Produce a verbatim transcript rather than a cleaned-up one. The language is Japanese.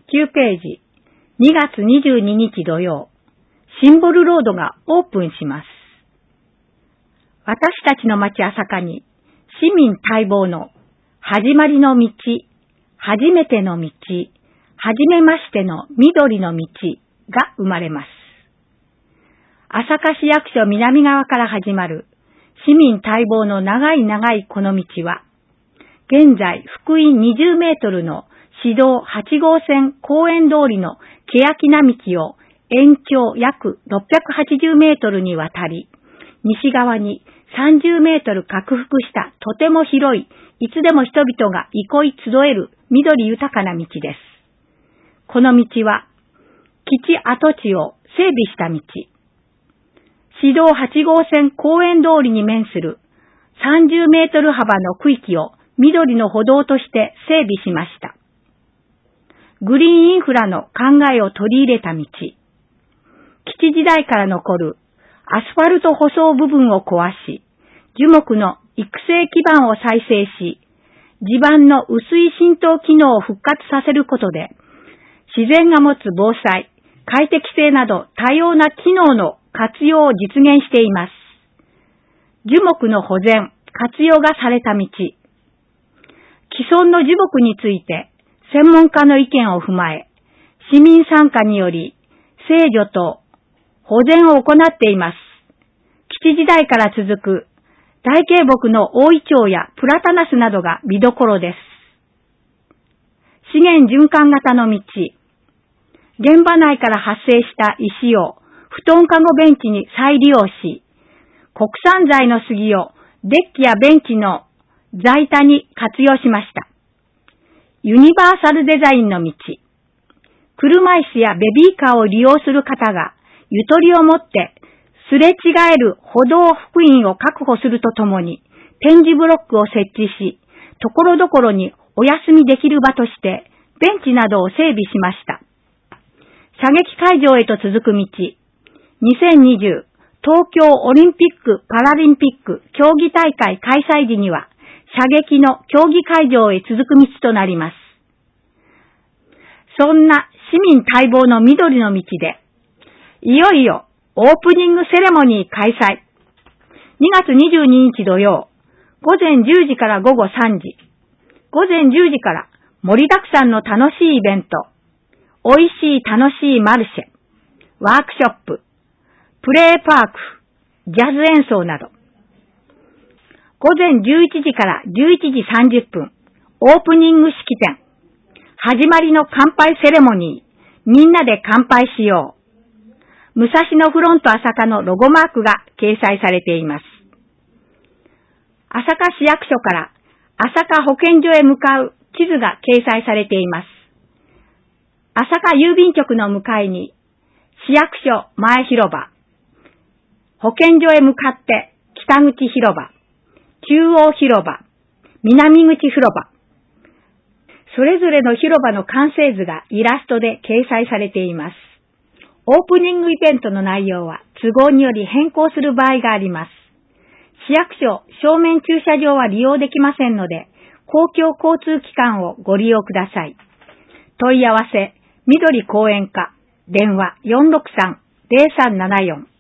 きゅうページ、にがつにじゅうににち土曜、シンボルロードがオープンします。私たちの町朝霞に、市民待望の始まりの道、初めての道、初めましての緑の道が生まれます。朝霞市役所南側から始まる市民待望の長い長いこの道は、現在幅員にじゅうメートルの市道はちごうせん公園通りの欅並木を延長約ろっぴゃくはちじゅうメートルにわたり、西側にさんじゅうメートル拡幅したとても広い、いつでも人々が憩い集える緑豊かな道です。この道は、基地跡地を整備した道。市道はちごうせん公園通りに面するさんじゅうメートル幅の区域を緑の歩道として整備しました。グリーンインフラの考えを取り入れた道。基地時代から残るアスファルト舗装部分を壊し、樹木の育成基盤を再生し、地盤の薄い浸透機能を復活させることで、自然が持つ防災、快適性など多様な機能の活用を実現しています。樹木の保全、活用がされた道。既存の樹木について専門家の意見を踏まえ、市民参加により制御と保全を行っています。基地時代から続く大径木の大イチョウやプラタナスなどが見どころです。資源循環型の道。現場内から発生した石を布団かごベンチに再利用し、国産材の杉をデッキやベンチの材田に活用しました。ユニバーサルデザインの道。車椅子やベビーカーを利用する方がゆとりを持ってすれ違える歩道幅員を確保するとともに、点字ブロックを設置し、ところどころにお休みできる場として、ベンチなどを整備しました。射撃会場へと続く道。にせんにじゅう東京オリンピック・パラリンピック競技大会開催時には、射撃の競技会場へ続く道となります。そんな市民待望の緑の道で、いよいよオープニングセレモニー開催。にがつにじゅうににち土曜、午前じゅうじから午後さんじ。午前じゅうじから盛りだくさんの楽しいイベント、おいしい楽しいマルシェ、ワークショップ、プレーパーク、ジャズ演奏など。午前じゅういちじからじゅういちじさんじゅっぷん、オープニング式典、始まりの乾杯セレモニー、みんなで乾杯しよう。武蔵野フロント朝霞のロゴマークが掲載されています。朝霞市役所から朝霞保健所へ向かう地図が掲載されています。朝霞郵便局の向かいに市役所前広場、保健所へ向かって北口広場、中央広場、南口広場、それぞれの広場の完成図がイラストで掲載されています。オープニングイベントの内容は都合により変更する場合があります。市役所正面駐車場は利用できませんので、公共交通機関をご利用ください。問い合わせ、緑公園課、電話 よんろくさん ゼロさんななよん